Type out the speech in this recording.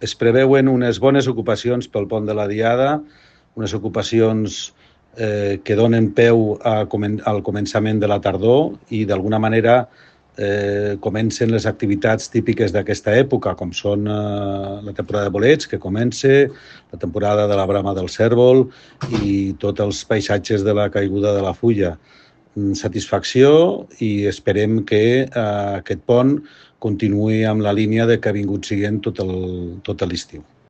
es preveuen unes bones ocupacions pel pont de la Diada, unes ocupacions que donen peu al començament de la tardor i d'alguna manera comencen les activitats típiques d'aquesta època, com són la temporada de bolets, que comença, la temporada de la brama del cérvol i tots els paisatges de la caiguda de la fulla. Satisfacció i esperem que aquest pont continuï amb la línia de que ha vingut siguent tot l'estiu.